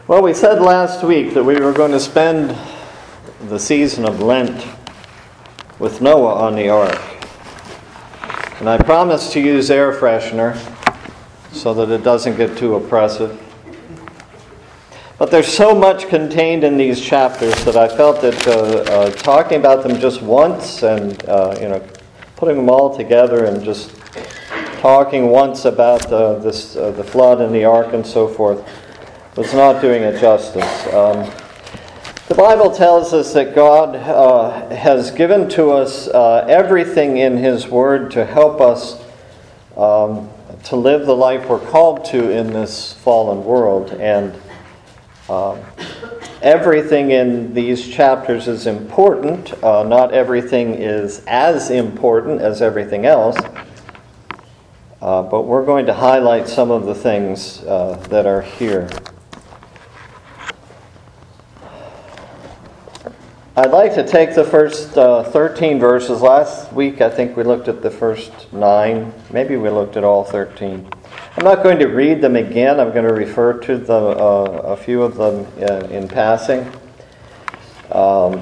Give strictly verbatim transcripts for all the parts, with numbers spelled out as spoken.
Well, we said last week that we were going to spend the season of Lent with Noah on the ark. And I promised to use air freshener so that it doesn't get too oppressive. But there's so much contained in these chapters that I felt that uh, uh, talking about them just once and uh, you know, putting them all together and just talking once about the, this, uh, the flood and the ark and so forth was not doing it justice. Um, the Bible tells us that God uh, has given to us uh, everything in His Word to help us um, to live the life we're called to in this fallen world. And um, everything in these chapters is important. Uh, not everything is as important as everything else. Uh, but we're going to highlight some of the things uh, that are here. I'd like to take the first uh, thirteen verses. Last week I think we looked at the first nine. Maybe we looked at all thirteen. I'm not going to read them again. I'm going to refer to the, uh, a few of them uh, in passing. Um,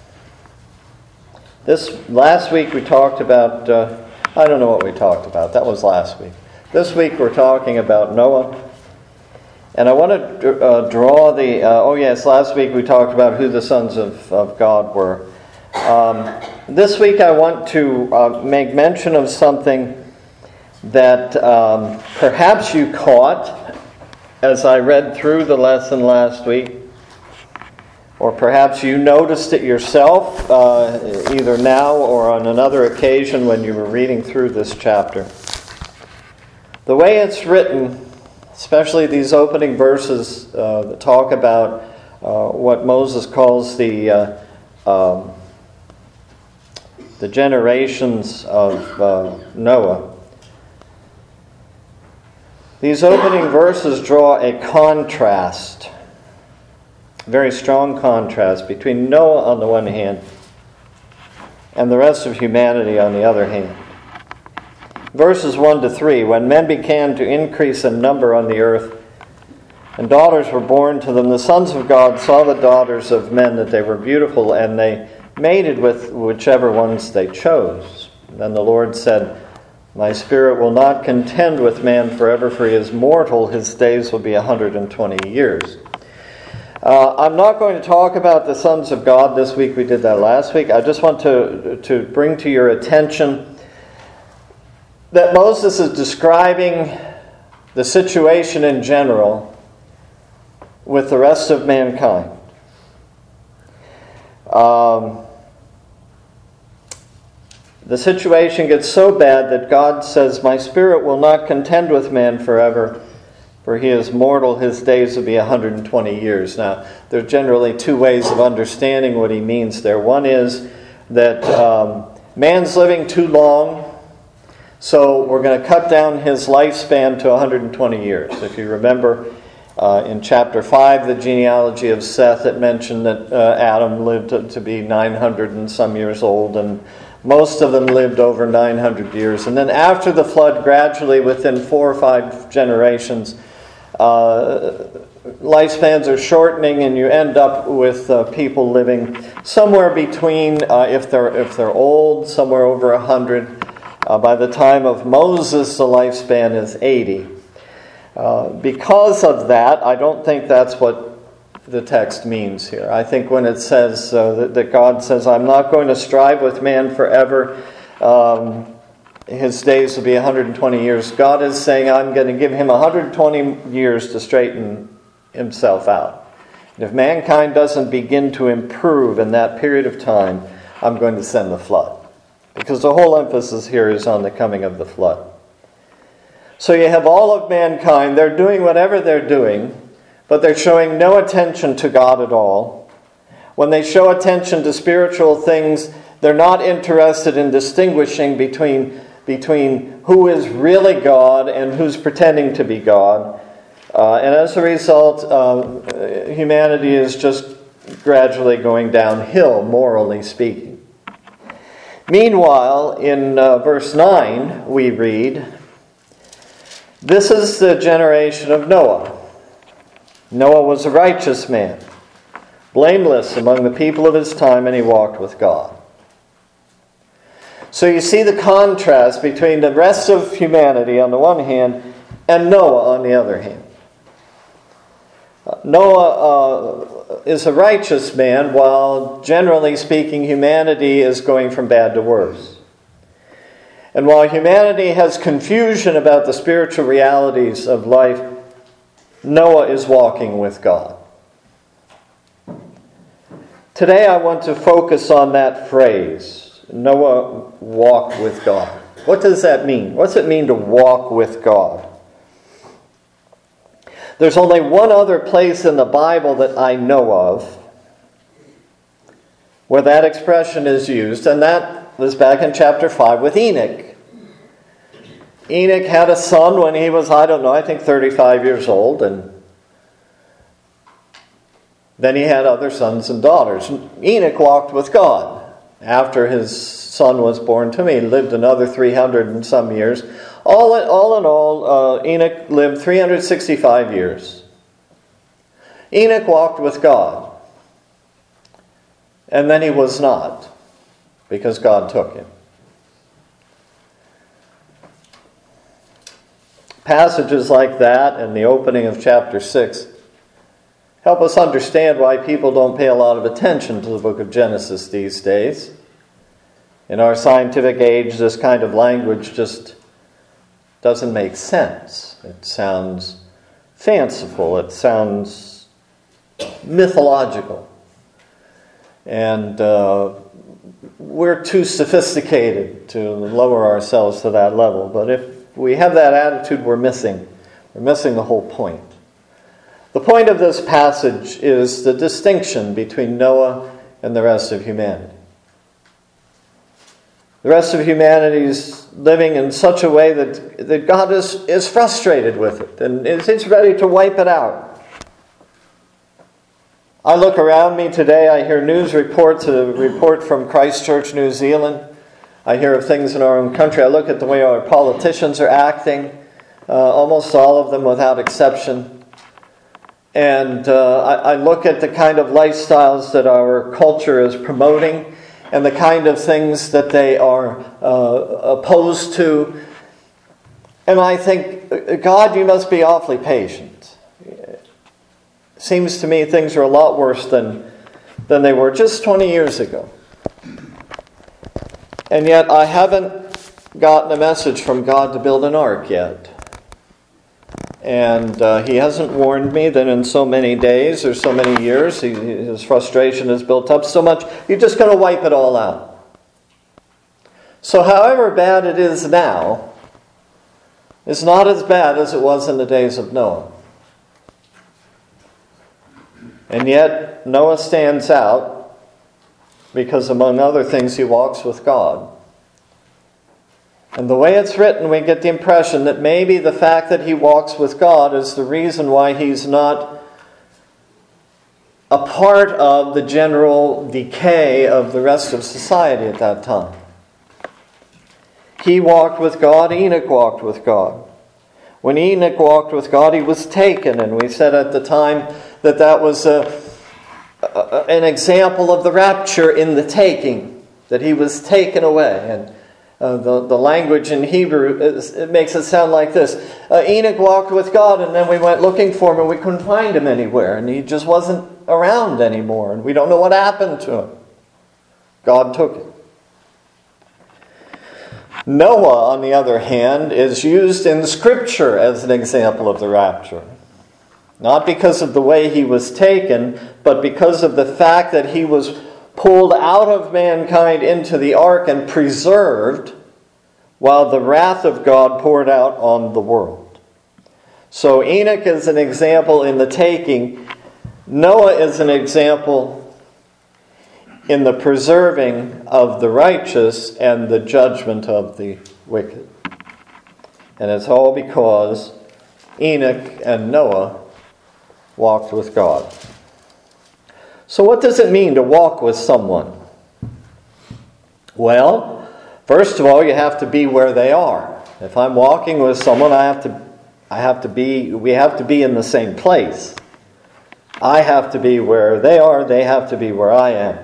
this last week we talked about, uh, I don't know what we talked about. That was last week. This week we're talking about Noah. And I want to uh, draw the... Uh, oh yes, last week we talked about who the sons of, of God were. Um, this week I want to uh, make mention of something that um, perhaps you caught as I read through the lesson last week. Or perhaps you noticed it yourself, uh, either now or on another occasion when you were reading through this chapter. The way it's written, especially these opening verses uh, that talk about uh, what Moses calls the uh, um, the generations of uh, Noah. These opening verses draw a contrast, a very strong contrast between Noah on the one hand and the rest of humanity on the other hand. Verses one to three, when men began to increase in number on the earth, and daughters were born to them, the sons of God saw the daughters of men that they were beautiful, and they mated with whichever ones they chose. Then the Lord said, My spirit will not contend with man forever, for he is mortal. His days will be one hundred twenty years. Uh, I'm not going to talk about the sons of God this week. We did that last week. I just want to, to bring to your attention that Moses is describing the situation in general with the rest of mankind. Um, the situation gets so bad that God says, My spirit will not contend with man forever, for he is mortal, his days will be one hundred twenty years. Now, there are generally two ways of understanding what he means there. One is that um, man's living too long, so we're going to cut down his lifespan to one hundred twenty years. If you remember uh, in chapter five, the genealogy of Seth, it mentioned that uh, Adam lived to, to be nine hundred and some years old, and most of them lived over nine hundred years. And then after the flood, gradually within four or five generations, uh, lifespans are shortening, and you end up with uh, people living somewhere between, uh, if they're if they're old, somewhere over one hundred. Uh, by the time of Moses, the lifespan is eighty. Uh, because of that, I don't think that's what the text means here. I think when it says uh, that, that God says, I'm not going to strive with man forever, um, his days will be one hundred twenty years, God is saying, I'm going to give him one hundred twenty years to straighten himself out. And if mankind doesn't begin to improve in that period of time, I'm going to send the flood. Because the whole emphasis here is on the coming of the flood. So you have all of mankind, they're doing whatever they're doing, but they're showing no attention to God at all. When they show attention to spiritual things, they're not interested in distinguishing between, between who is really God and who's pretending to be God. Uh, and as a result, uh, humanity is just gradually going downhill, morally speaking. Meanwhile, in uh, verse nine, we read, This is the generation of Noah. Noah was a righteous man, blameless among the people of his time, and he walked with God. So you see the contrast between the rest of humanity on the one hand and Noah on the other hand. Noah uh, is a righteous man, while generally speaking humanity is going from bad to worse. And while humanity has confusion about the spiritual realities of life, Noah is walking with God. Today I want to focus on that phrase, Noah walked with God. What does that mean? What's it mean to walk with God? There's only one other place in the Bible that I know of where that expression is used, and that was back in chapter five with Enoch. Enoch had a son when he was, I don't know, I think thirty-five years old, and then he had other sons and daughters. Enoch walked with God. After his son was born to me, he lived another three hundred and some years. All in all, in all uh, Enoch lived three hundred sixty-five years. Enoch walked with God. And then he was not, because God took him. Passages like that in the opening of chapter six help us understand why people don't pay a lot of attention to the book of Genesis these days. In our scientific age, this kind of language just doesn't make sense. It sounds fanciful. It sounds mythological. And uh, we're too sophisticated to lower ourselves to that level. But if we have that attitude, we're missing. We're missing the whole point. The point of this passage is the distinction between Noah and the rest of humanity. The rest of humanity is living in such a way that, that God is, is frustrated with it and is, is ready to wipe it out. I look around me today, I hear news reports, a report from Christchurch, New Zealand. I hear of things in our own country. I look at the way our politicians are acting, uh, almost all of them without exception. And uh, I, I look at the kind of lifestyles that our culture is promoting and the kind of things that they are uh, opposed to. And I think, God, you must be awfully patient. It seems to me things are a lot worse than, than they were just twenty years ago. And yet I haven't gotten a message from God to build an ark yet. And uh, he hasn't warned me that in so many days or so many years he, his frustration has built up so much, you're just going to wipe it all out. So however bad it is now, it's not as bad as it was in the days of Noah. And yet Noah stands out because, among other things, he walks with God. And the way it's written, we get the impression that maybe the fact that he walks with God is the reason why he's not a part of the general decay of the rest of society at that time. He walked with God, Enoch walked with God. When Enoch walked with God, he was taken, and we said at the time that that was a, a, an example of the rapture in the taking, that he was taken away. And Uh, the, the language in Hebrew, is, it makes it sound like this. Uh, Enoch walked with God, and then we went looking for him, and we couldn't find him anywhere. And he just wasn't around anymore. And we don't know what happened to him. God took him. Noah, on the other hand, is used in Scripture as an example of the rapture. Not because of the way he was taken, but because of the fact that he was pulled out of mankind into the ark and preserved while the wrath of God poured out on the world. So Enoch is an example in the taking. Noah is an example in the preserving of the righteous and the judgment of the wicked. And it's all because Enoch and Noah walked with God. So what does it mean to walk with someone? Well, first of all, you have to be where they are. If I'm walking with someone, I have to I have to be we have to be in the same place. I have to be where they are, they have to be where I am.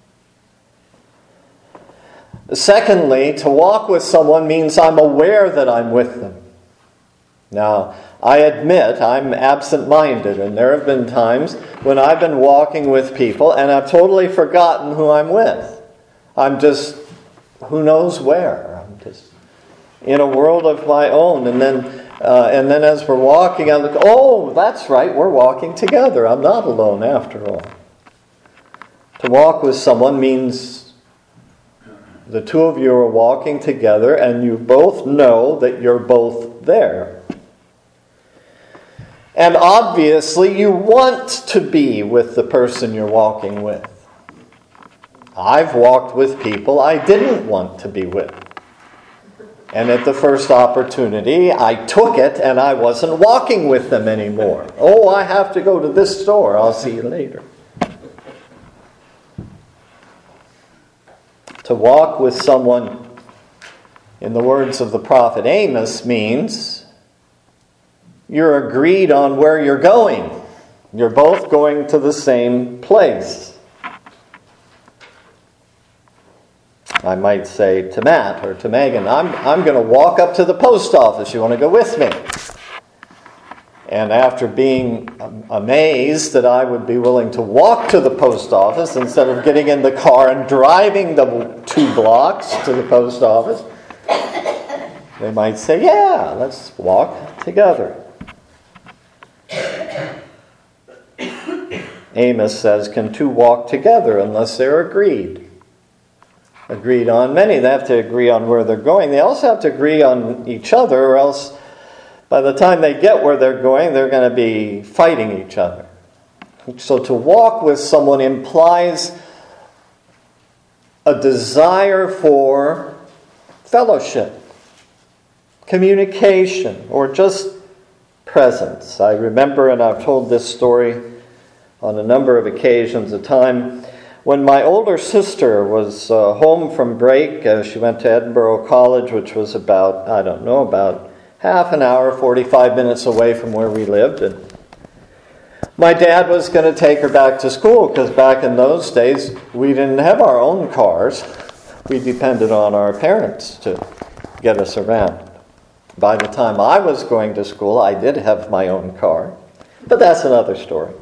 Secondly, to walk with someone means I'm aware that I'm with them. Now, I admit I'm absent-minded, and there have been times when I've been walking with people and I've totally forgotten who I'm with. I'm just, who knows where. I'm just in a world of my own. And then, uh, and then as we're walking, I look, oh, that's right, we're walking together. I'm not alone after all. To walk with someone means the two of you are walking together and you both know that you're both there. And obviously you want to be with the person you're walking with. I've walked with people I didn't want to be with. And at the first opportunity, I took it and I wasn't walking with them anymore. Oh, I have to go to this store. I'll see you later. To walk with someone, in the words of the prophet Amos, means you're agreed on where you're going. You're both going to the same place. I might say to Matt or to Megan, I'm, I'm going to walk up to the post office. You want to go with me? And after being amazed that I would be willing to walk to the post office instead of getting in the car and driving the two blocks to the post office, they might say, yeah, let's walk together. Amos says, can two walk together unless they're agreed? Agreed on many. They have to agree on where they're going. They also have to agree on each other, or else by the time they get where they're going, they're going to be fighting each other. So to walk with someone implies a desire for fellowship, communication, or just presence. I remember, and I've told this story on a number of occasions, a time when my older sister was uh, home from break. Uh, she went to Edinburgh College, which was about, I don't know, about half an hour, forty-five minutes away from where we lived. And my dad was going to take her back to school, because back in those days, we didn't have our own cars. We depended on our parents to get us around. By the time I was going to school, I did have my own car. But that's another story.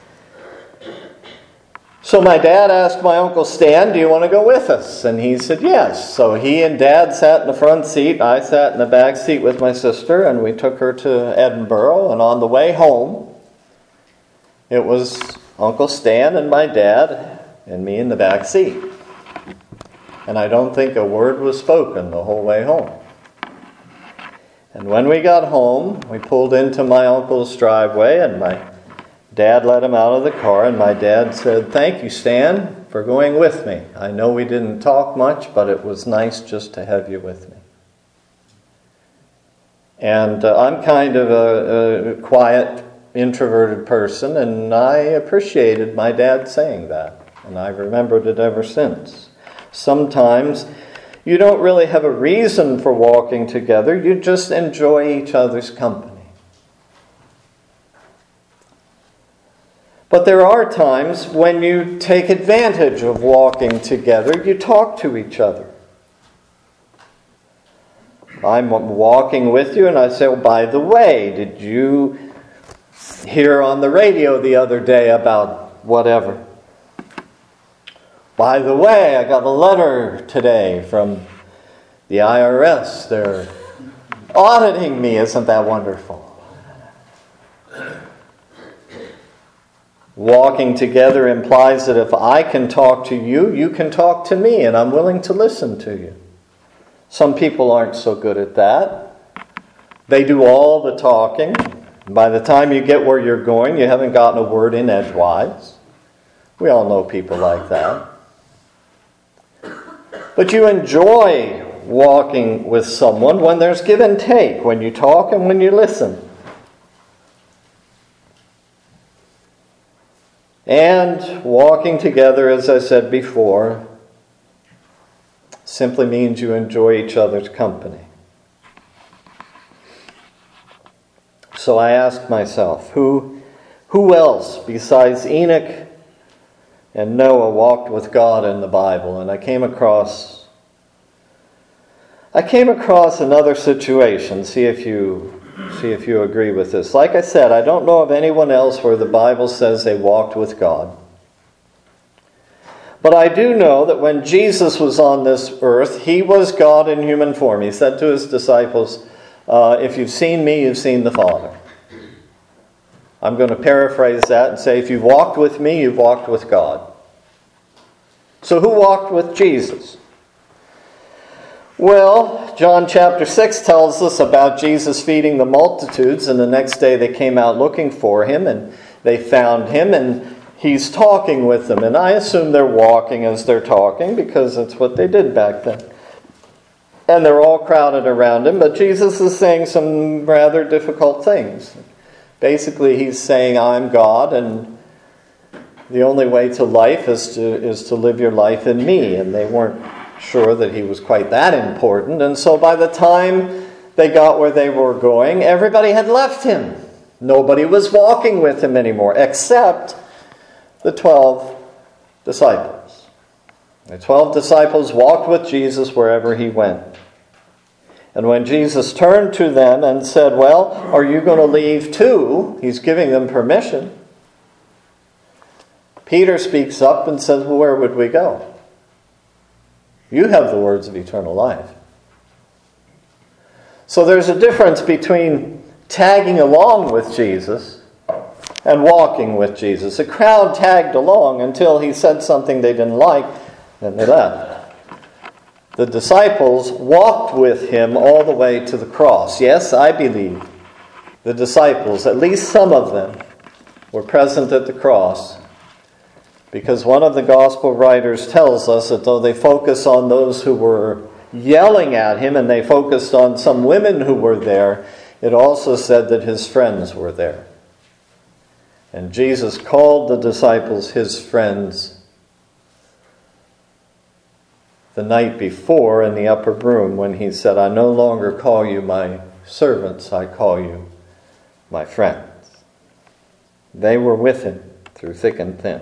So my dad asked my Uncle Stan, do you want to go with us? And he said yes. So he and Dad sat in the front seat. I sat in the back seat with my sister, and we took her to Edinburgh. And on the way home, it was Uncle Stan and my dad and me in the back seat. And I don't think a word was spoken the whole way home. And when we got home, we pulled into my uncle's driveway, and my Dad let him out of the car, and my dad said, thank you, Stan, for going with me. I know we didn't talk much, but it was nice just to have you with me. And uh, I'm kind of a, a quiet, introverted person, and I appreciated my dad saying that, and I've remembered it ever since. Sometimes you don't really have a reason for walking together, you just enjoy each other's company. But there are times when you take advantage of walking together. You talk to each other. I'm walking with you and I say, oh, by the way, did you hear on the radio the other day about whatever? By the way, I got a letter today from the I R S. They're auditing me. Isn't that wonderful? Walking together implies that if I can talk to you, you can talk to me, and I'm willing to listen to you. Some people aren't so good at that. They do all the talking. By the time you get where you're going, you haven't gotten a word in edgewise. We all know people like that. But you enjoy walking with someone when there's give and take, when you talk and when you listen. And walking together, as I said before, simply means you enjoy each other's company. So I ask myself, who, Who else besides Enoch and Noah walked with God in the Bible? And I came across I came across another situation. See if you see if you agree with this. Like I said, I don't know of anyone else where the Bible says they walked with God. But I do know that when Jesus was on this earth, he was God in human form. He said to his disciples, uh, if you've seen me, you've seen the Father. I'm going to paraphrase that and say, if you've walked with me, you've walked with God. So who walked with Jesus? Well, John chapter six tells us about Jesus feeding the multitudes, and the next day they came out looking for him, and they found him, and he's talking with them. And I assume they're walking as they're talking, because that's what they did back then. And they're all crowded around him, but Jesus is saying some rather difficult things. Basically, he's saying, I'm God, and the only way to life is to is to live your life in me. And they weren't sure that he was quite that important. And so by the time they got where they were going, everybody had left him. Nobody was walking with him anymore, except the twelve disciples. The twelve disciples walked with Jesus wherever he went. And when Jesus turned to them and said, well, are you going to leave too? He's giving them permission. Peter speaks up and says, well, where would we go? You have the words of eternal life. So there's a difference between tagging along with Jesus and walking with Jesus. The crowd tagged along until he said something they didn't like, then they left. The disciples walked with him all the way to the cross. Yes, I believe the disciples, at least some of them, were present at the cross, because one of the gospel writers tells us that though they focus on those who were yelling at him and they focused on some women who were there, it also said that his friends were there. And Jesus called the disciples his friends the night before in the upper room when he said, I no longer call you my servants, I call you my friends. They were with him through thick and thin.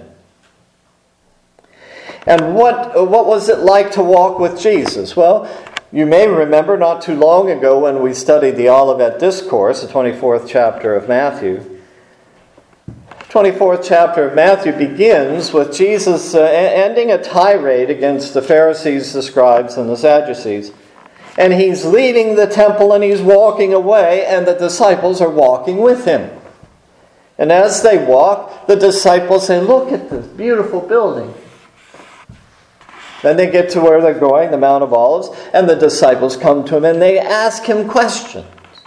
And what, what was it like to walk with Jesus? Well, you may remember not too long ago when we studied the Olivet Discourse, the twenty-fourth chapter of Matthew. twenty-fourth chapter of Matthew begins with Jesus uh, ending a tirade against the Pharisees, the scribes, and the Sadducees. And he's leaving the temple and he's walking away, and the disciples are walking with him. And as they walk, the disciples say, look at this beautiful building. Then they get to where they're going, the Mount of Olives, and the disciples come to him and they ask him questions.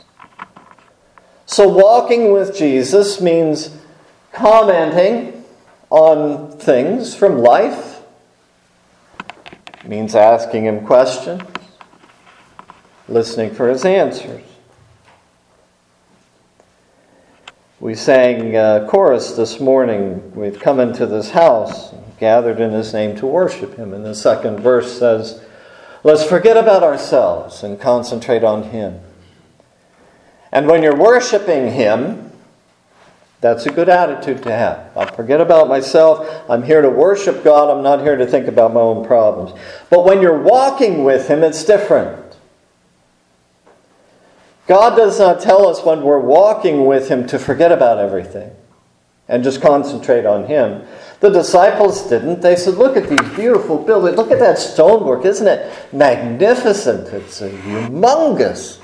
So walking with Jesus means commenting on things from life. It means asking him questions, listening for his answers. We sang a chorus this morning, we've come into this house, gathered in his name to worship him. And the second verse says, let's forget about ourselves and concentrate on him. And when you're worshiping him, that's a good attitude to have. I'll forget about myself. I'm here to worship God. I'm not here to think about my own problems. But when you're walking with him, it's different. God does not tell us when we're walking with him to forget about everything and just concentrate on him. The disciples didn't. They said, look at these beautiful buildings. Look at that stonework. Isn't it magnificent? It's a humongous.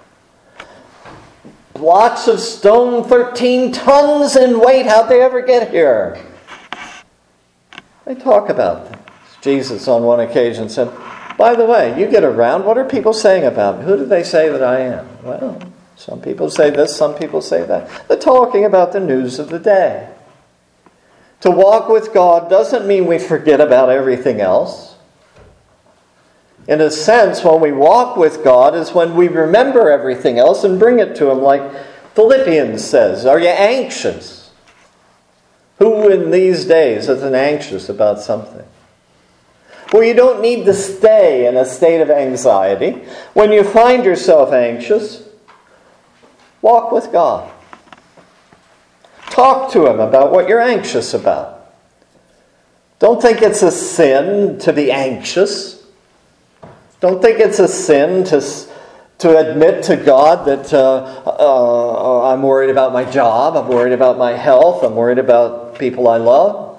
Blocks of stone, thirteen tons in weight. How'd they ever get here? They talk about things. Jesus on one occasion said, by the way, you get around, what are people saying about me? Who do they say that I am? Well, some people say this, some people say that. They're talking about the news of the day. To walk with God doesn't mean we forget about everything else. In a sense, when we walk with God is when we remember everything else and bring it to him, like Philippians says, are you anxious? Who in these days isn't anxious about something? Well, you don't need to stay in a state of anxiety. When you find yourself anxious, walk with God. Talk to him about what you're anxious about. Don't think it's a sin to be anxious. Don't think it's a sin to, to admit to God that uh, uh, I'm worried about my job, I'm worried about my health, I'm worried about people I love.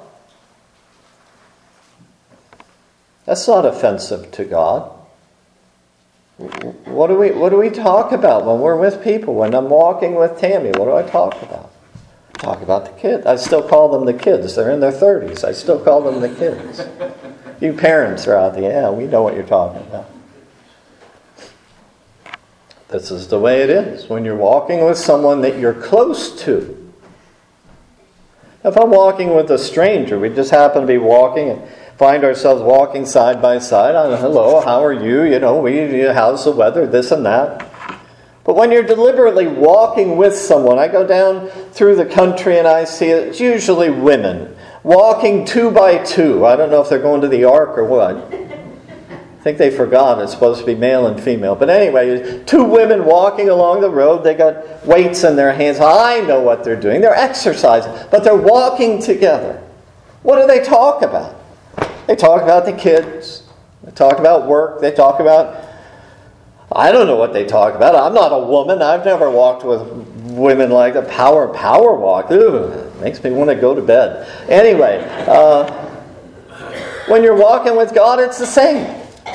That's not offensive to God. What do we what do we talk about when we're with people? When I'm walking with Tammy, what do I talk about? I talk about the kids. I still call them the kids. They're in their thirties. I still call them the kids. You parents are out there. Yeah, we know what you're talking about. This is the way it is when you're walking with someone that you're close to. If I'm walking with a stranger, we just happen to be walking and find ourselves walking side by side. I'm, hello, how are you? You know, we, how's the weather? This and that. But when you're deliberately walking with someone, I go down through the country and I see it's usually women walking two by two. I don't know if they're going to the Ark or what. I think they forgot it's supposed to be male and female. But anyway, two women walking along the road. They got weights in their hands. I know what they're doing. They're exercising, but they're walking together. What do they talk about? They talk about the kids. They talk about work. They talk about... I don't know what they talk about. I'm not a woman. I've never walked with women like the power power walk. Ugh, makes me want to go to bed. Anyway, uh, when you're walking with God, it's the same.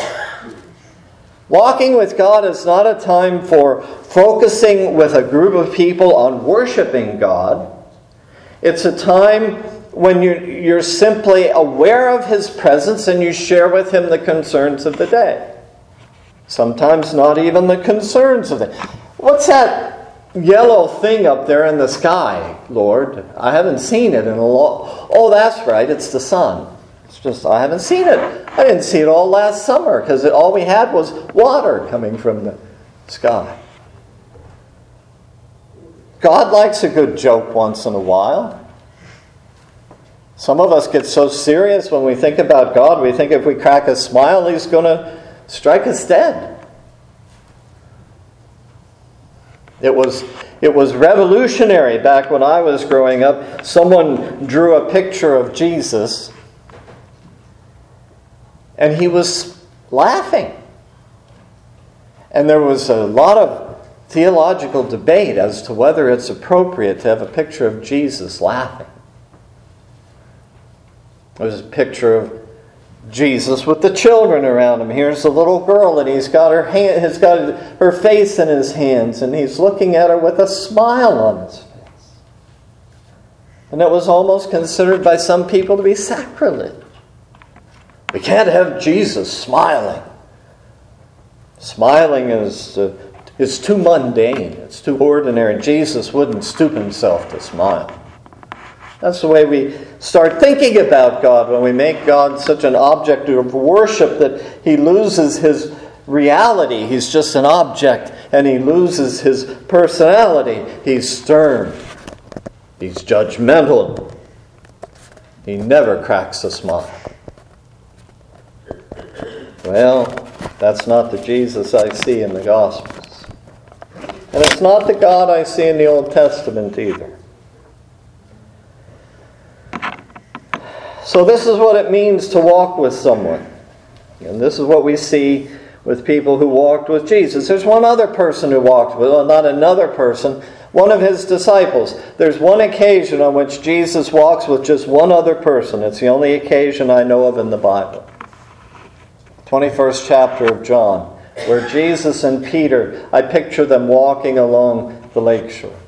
Walking with God is not a time for focusing with a group of people on worshiping God. It's a time when you're, you're simply aware of His presence and you share with Him the concerns of the day. Sometimes not even the concerns of the day. What's that yellow thing up there in the sky, Lord? I haven't seen it in a long... Oh, that's right, it's the sun. It's just, I haven't seen it. I didn't see it all last summer because all we had was water coming from the sky. God likes a good joke once in a while. Some of us get so serious when we think about God, we think if we crack a smile, He's going to strike us dead. It was, it was revolutionary back when I was growing up. Someone drew a picture of Jesus, and he was laughing. And there was a lot of theological debate as to whether it's appropriate to have a picture of Jesus laughing. There's a picture of Jesus with the children around him. Here's a little girl, and he's got her hand, he's got her face in his hands, and he's looking at her with a smile on his face. And it was almost considered by some people to be sacrilege. We can't have Jesus smiling. Smiling is uh, is too mundane. It's too ordinary. Jesus wouldn't stoop himself to smile. That's the way we start thinking about God when we make God such an object of worship that He loses His reality. He's just an object, and He loses His personality. He's stern. He's judgmental. He never cracks a smile. Well, that's not the Jesus I see in the Gospels. And it's not the God I see in the Old Testament either. So this is what it means to walk with someone. And this is what we see with people who walked with Jesus. There's one other person who walked with, well, not another person, one of His disciples. There's one occasion on which Jesus walks with just one other person. It's the only occasion I know of in the Bible. twenty-first chapter of John, where Jesus and Peter, I picture them walking along the lakeshore.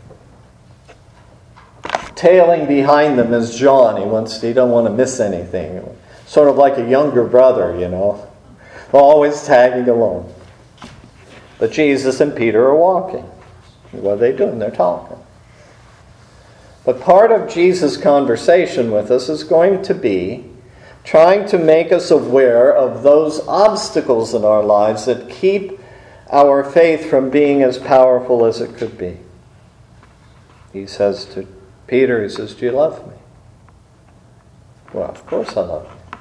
Tailing behind them is John. He wants, he don't want to miss anything. Sort of like a younger brother, you know. Always tagging along. But Jesus and Peter are walking. What are they doing? They're talking. But part of Jesus' conversation with us is going to be trying to make us aware of those obstacles in our lives that keep our faith from being as powerful as it could be. He says to Peter, he says, do you love me? Well, of course I love you.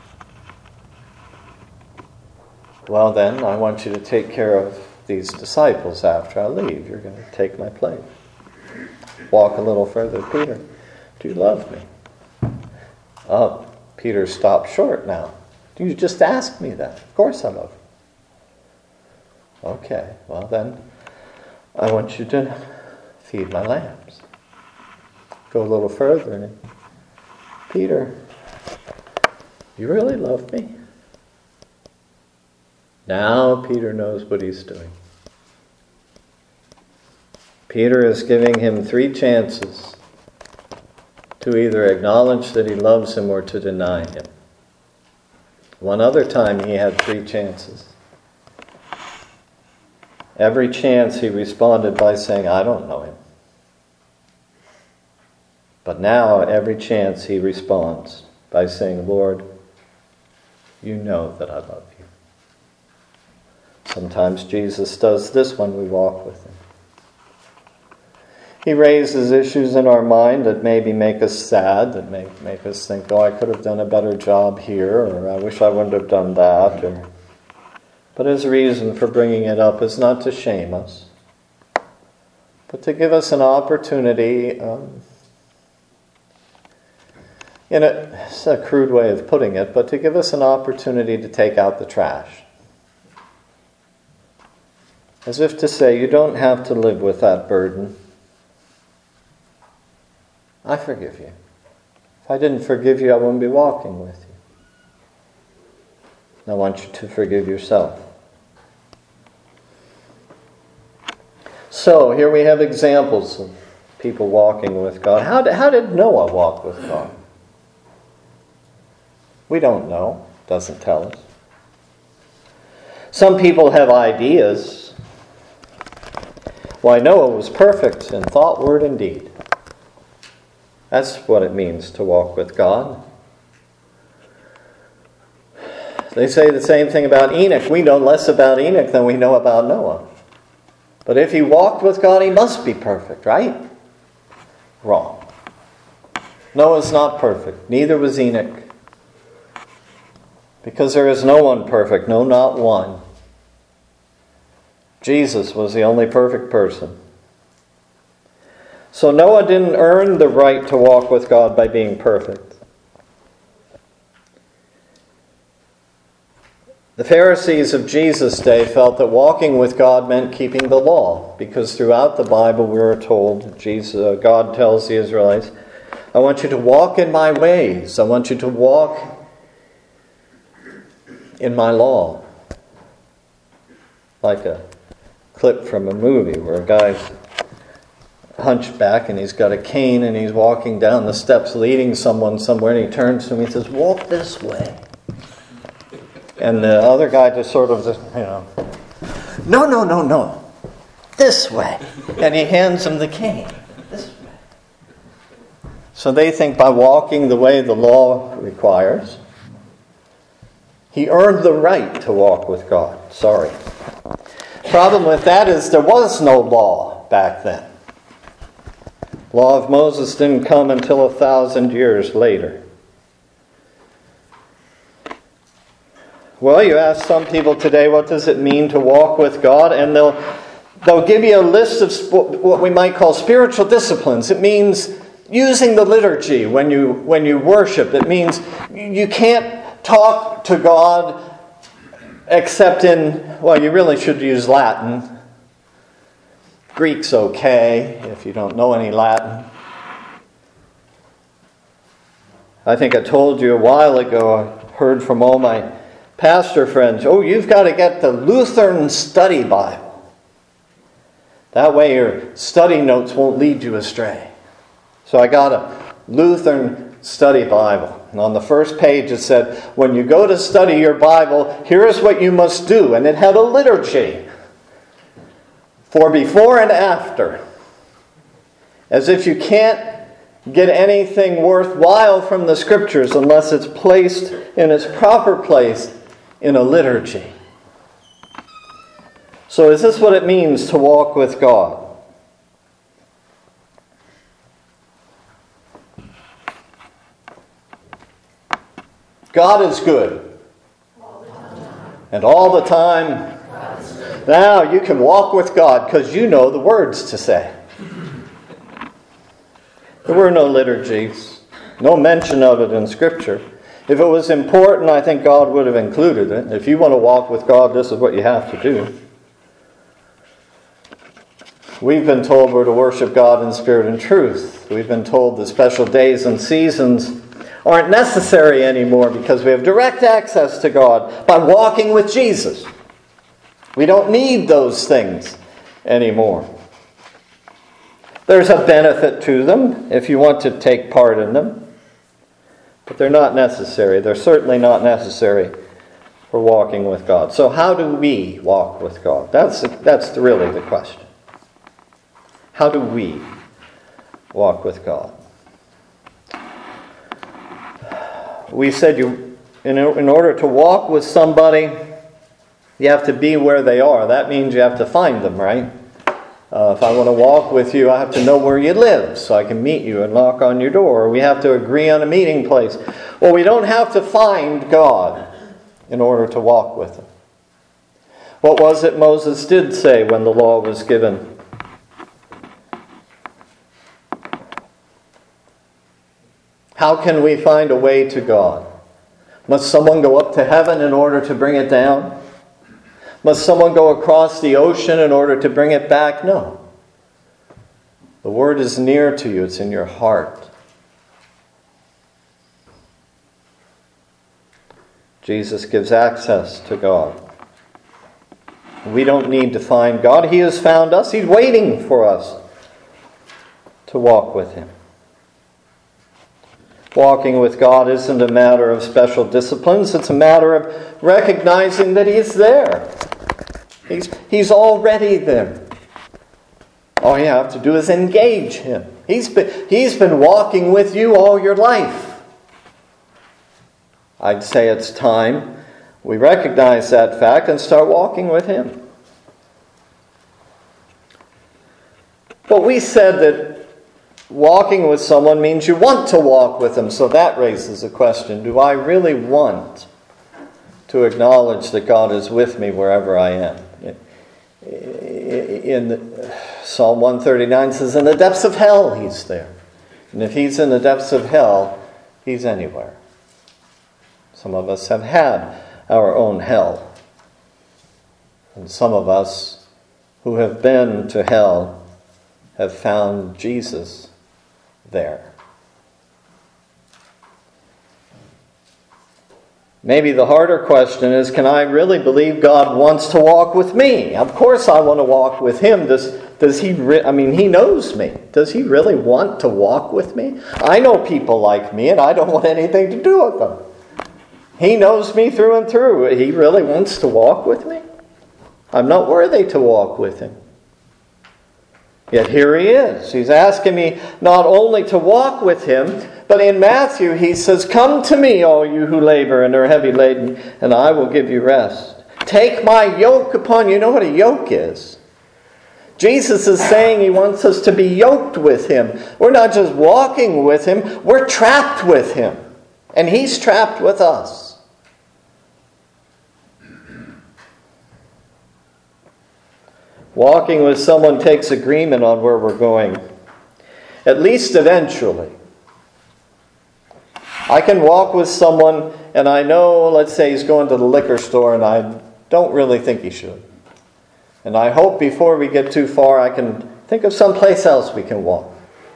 Well then, I want you to take care of these disciples after I leave. You're going to take my place. Walk a little further, Peter. Do you love me? Oh, Peter stopped short now. You just asked me that. Of course I love you. Okay, well then, I want you to feed my lambs. Go a little further. And Peter, you really love me? Now Peter knows what he's doing. Peter is giving him three chances to either acknowledge that he loves him or to deny him. One other time he had three chances. Every chance he responded by saying, I don't know him. But now every chance he responds by saying, Lord, you know that I love you. Sometimes Jesus does this when we walk with him. He raises issues in our mind that maybe make us sad, that make, make us think, oh, I could have done a better job here, or I wish I wouldn't have done that. Or... But his reason for bringing it up is not to shame us, but to give us an opportunity, um, in a, it's a crude way of putting it, but to give us an opportunity to take out the trash. As if to say, you don't have to live with that burden. I forgive you. If I didn't forgive you, I wouldn't be walking with you. I want you to forgive yourself. So, here we have examples of people walking with God. How did, how did Noah walk with God? We don't know. It doesn't tell us. Some people have ideas. Why, Noah was perfect in thought, word, and deed. That's what it means to walk with God. They say the same thing about Enoch. We know less about Enoch than we know about Noah. But if he walked with God, he must be perfect, right? Wrong. Noah's not perfect. Neither was Enoch. Because there is no one perfect. No, not one. Jesus was the only perfect person. So Noah didn't earn the right to walk with God by being perfect. The Pharisees of Jesus' day felt that walking with God meant keeping the law, because throughout the Bible we are told, Jesus, uh, God tells the Israelites, I want you to walk in my ways. I want you to walk in my law. Like a clip from a movie where a guy's hunchback and he's got a cane and he's walking down the steps leading someone somewhere, and he turns to him and he says, walk this way. And the other guy just sort of, just, you know, no, no, no, no, this way. And he hands him the cane, this way. So they think by walking the way the law requires, he earned the right to walk with God. Sorry. Problem with that is there was no law back then. Law of Moses didn't come until a thousand years later. Well, you ask some people today, what does it mean to walk with God? And they'll they'll give you a list of sp- what we might call spiritual disciplines. It means using the liturgy when you when you worship. It means you can't talk to God except in, well, you really should use Latin. Greek's okay if you don't know any Latin. I think I told you a while ago, I heard from all my pastor friends, oh, you've got to get the Lutheran Study Bible. That way your study notes won't lead you astray. So I got a Lutheran Study Bible. And on the first page it said, when you go to study your Bible, here is what you must do. And it had a liturgy for before and after. As if you can't get anything worthwhile from the Scriptures unless it's placed in its proper place in a liturgy. So is this what it means to walk with God? God is good. And all the time. Now you can walk with God because you know the words to say. There were no liturgies, no mention of it in Scripture. If it was important, I think God would have included it. If you want to walk with God, this is what you have to do. We've been told we're to worship God in spirit and truth. We've been told that special days and seasons aren't necessary anymore because we have direct access to God by walking with Jesus. We don't need those things anymore. There's a benefit to them if you want to take part in them, but they're not necessary. They're certainly not necessary for walking with God. So how do we walk with God? That's, that's really the question. How do we walk with God? We said you, in, in order to walk with somebody, you have to be where they are. That means you have to find them, right? Uh, if I want to walk with you, I have to know where you live so I can meet you and knock on your door. Or we have to agree on a meeting place. Well, we don't have to find God in order to walk with Him. What was it Moses did say when the law was given? How can we find a way to God? Must someone go up to heaven in order to bring it down? Must someone go across the ocean in order to bring it back? No. The Word is near to you. It's in your heart. Jesus gives access to God. We don't need to find God. He has found us. He's waiting for us to walk with Him. Walking with God isn't a matter of special disciplines. It's a matter of recognizing that He's there. He's, he's already there. All you have to do is engage Him. He's been, he's been walking with you all your life. I'd say it's time we recognize that fact and start walking with Him. But we said that walking with someone means you want to walk with them. So that raises a question. Do I really want to acknowledge that God is with me wherever I am? In Psalm one thirty-nine says, in the depths of hell He's there. And if He's in the depths of hell, He's anywhere. Some of us have had our own hell. And some of us who have been to hell have found Jesus there. Maybe the harder question is, can I really believe God wants to walk with me? Of course I want to walk with Him. Does, does He, re- I mean, He knows me. Does He really want to walk with me? I know people like me and I don't want anything to do with them. He knows me through and through. He really wants to walk with me? I'm not worthy to walk with Him. Yet here He is. He's asking me not only to walk with Him, but in Matthew He says, come to me, all you who labor and are heavy laden, and I will give you rest. Take my yoke upon you. You know what a yoke is? Jesus is saying He wants us to be yoked with Him. We're not just walking with Him, we're trapped with Him. And He's trapped with us. Walking with someone takes agreement on where we're going. At least eventually. I can walk with someone and I know, let's say he's going to the liquor store and I don't really think he should. And I hope before we get too far I can think of someplace else we can walk.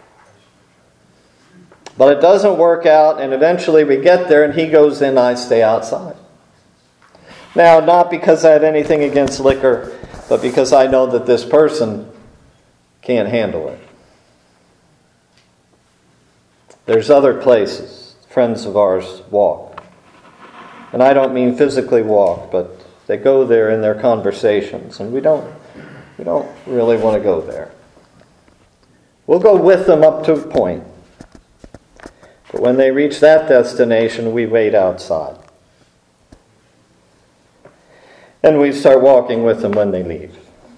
But it doesn't work out and eventually we get there and he goes in, I stay outside. Now, not because I have anything against liquor, but because I know that this person can't handle it. There's other places friends of ours walk. And I don't mean physically walk, but they go there in their conversations. And we don't, we don't really want to go there. We'll go with them up to a point. But when they reach that destination, we wait outside. And we start walking with them when they leave.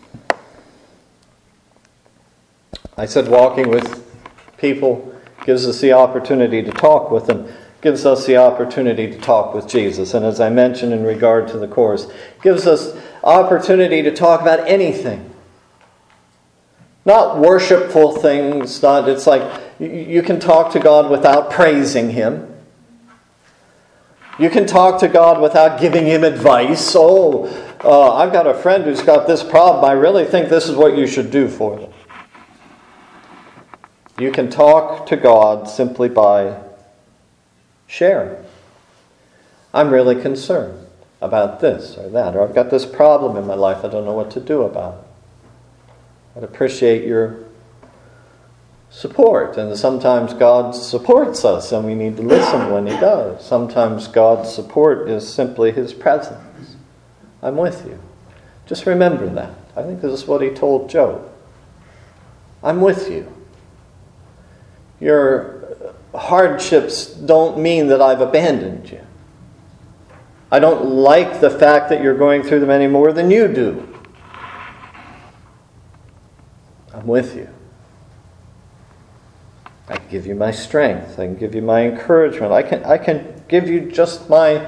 I said walking with people gives us the opportunity to talk with them, gives us the opportunity to talk with Jesus. And as I mentioned in regard to the course, gives us opportunity to talk about anything. Not worshipful things, not it's like, You can talk to God without praising Him. You can talk to God without giving Him advice. Oh, uh, I've got a friend who's got this problem. I really think this is what you should do for them. You can talk to God simply by sharing. I'm really concerned about this or that, or I've got this problem in my life I don't know what to do about it. I'd appreciate your support. And sometimes God supports us and we need to listen when He does. Sometimes God's support is simply His presence. I'm with you. Just remember that. I think this is what He told Job. I'm with you. Your hardships don't mean that I've abandoned you. I don't like the fact that you're going through them any more than you do. I'm with you. I can give you my strength. I can give you my encouragement. I can, I can give you just my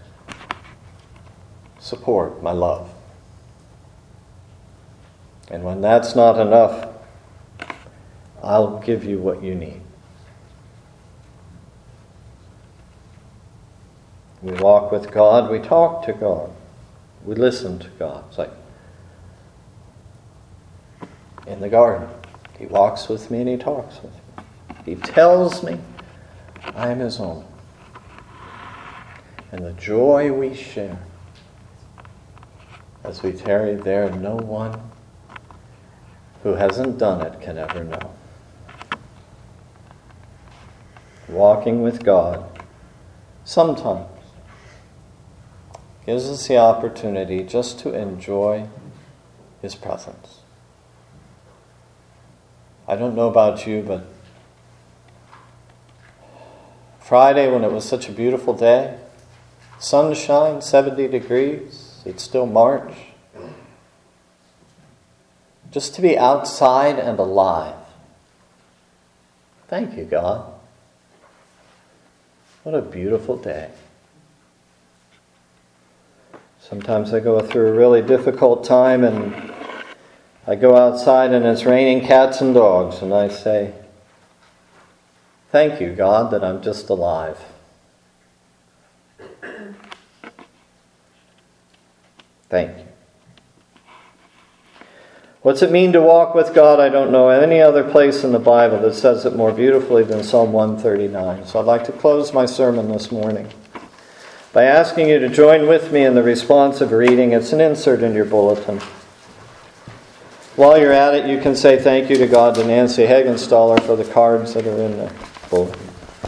support, my love. And when that's not enough, I'll give you what you need. We walk with God, we talk to God, we listen to God. It's like in the garden. He walks with me and He talks with me. He tells me I am His own. And the joy we share as we tarry there, no one who hasn't done it can ever know. Walking with God sometimes gives us the opportunity just to enjoy His presence. I don't know about you, but Friday when it was such a beautiful day, sunshine, seventy degrees, it's still March. Just to be outside and alive. Thank you, God. What a beautiful day. Sometimes I go through a really difficult time and I go outside and it's raining cats and dogs and I say, thank you, God, that I'm just alive. Thank you. What's it mean to walk with God? I don't know any other place in the Bible that says it more beautifully than Psalm one thirty-nine. So I'd like to close my sermon this morning by asking you to join with me in the responsive reading. It's an insert in your bulletin. While you're at it, you can say thank you to God to Nancy Hagenstaller for the cards that are in the bulletin.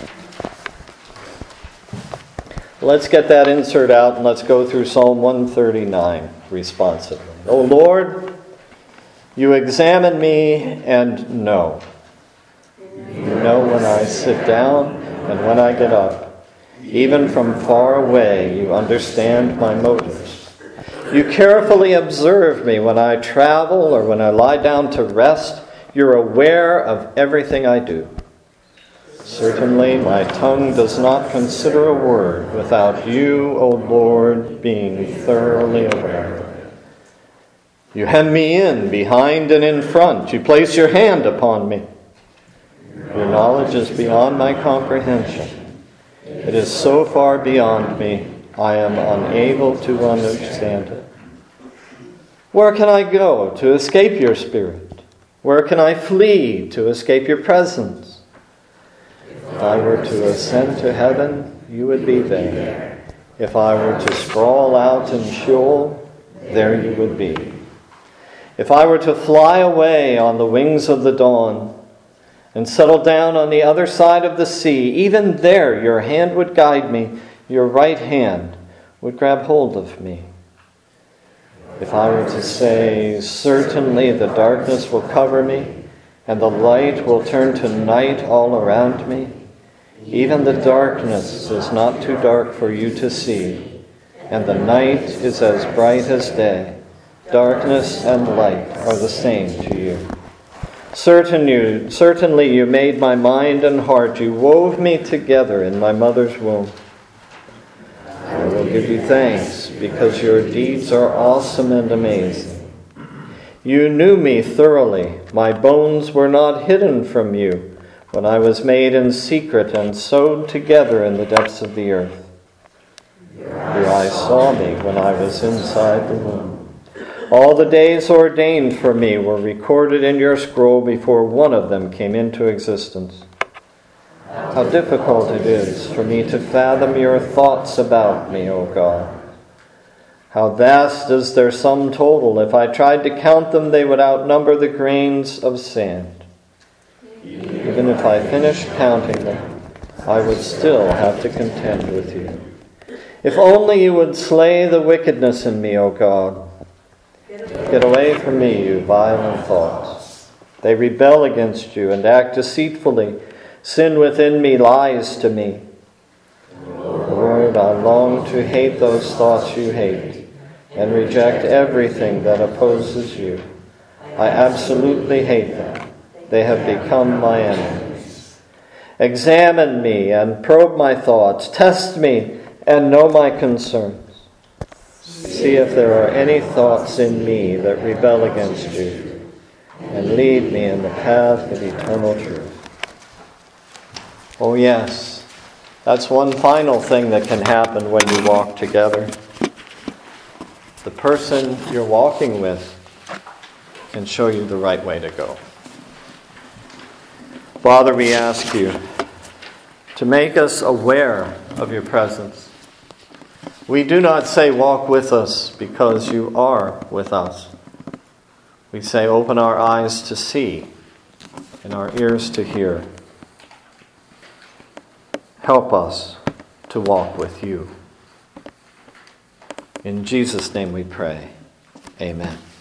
Let's get that insert out and let's go through Psalm one thirty-nine responsively. O Lord, you examine me and know. You know when I sit down and when I get up. Even from far away, you understand my motives. You carefully observe me when I travel or when I lie down to rest. You're aware of everything I do. Certainly, my tongue does not consider a word without you, O Lord, being thoroughly aware. You hem me in, behind and in front. You place your hand upon me. Your knowledge is beyond my comprehension. It is so far beyond me, I am unable to understand it. Where can I go to escape your spirit? Where can I flee to escape your presence? If I were to ascend to heaven, you would be there. If I were to sprawl out in Sheol, there you would be. If I were to fly away on the wings of the dawn and settle down on the other side of the sea, even there your hand would guide me, your right hand would grab hold of me. If I were to say, certainly the darkness will cover me, and the light will turn to night all around me, even the darkness is not too dark for you to see, and the night is as bright as day. Darkness and light are the same to you. Certain you, certainly you made my mind and heart. You wove me together in my mother's womb. I will give you thanks because your deeds are awesome and amazing. You knew me thoroughly. My bones were not hidden from you when I was made in secret and sewed together in the depths of the earth. Your eyes saw me when I was inside the womb. All the days ordained for me were recorded in your scroll before one of them came into existence. How difficult it is for me to fathom your thoughts about me, O God. How vast is their sum total. If I tried to count them, they would outnumber the grains of sand. Even if I finished counting them, I would still have to contend with you. If only you would slay the wickedness in me, O God. Get away from me, you violent thoughts. They rebel against you and act deceitfully. Sin within me lies to me. Lord, I long to hate those thoughts you hate and reject everything that opposes you. I absolutely hate them. They have become my enemies. Examine me and probe my thoughts. Test me and know my concerns. See if there are any thoughts in me that rebel against you, and lead me in the path of eternal truth. Oh yes, that's one final thing that can happen when you walk together. The person you're walking with can show you the right way to go. Father, we ask you to make us aware of your presence. We do not say walk with us because you are with us. We say open our eyes to see and our ears to hear. Help us to walk with you. In Jesus' name we pray. Amen.